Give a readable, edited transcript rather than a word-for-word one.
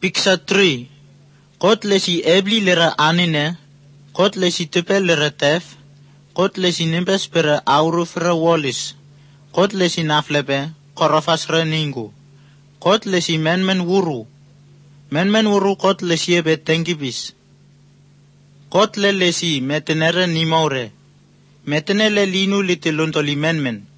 Picture 3. God lesi ebli lera anine, God lesi tupe lera tef, God lesi nimbes pere auru fere wallis, God lesi naflebe, korofas reningu, God lesi men wuru God lesi ebe tengibis, God le lesi metenere nimore, metene le linu litiluntoli men.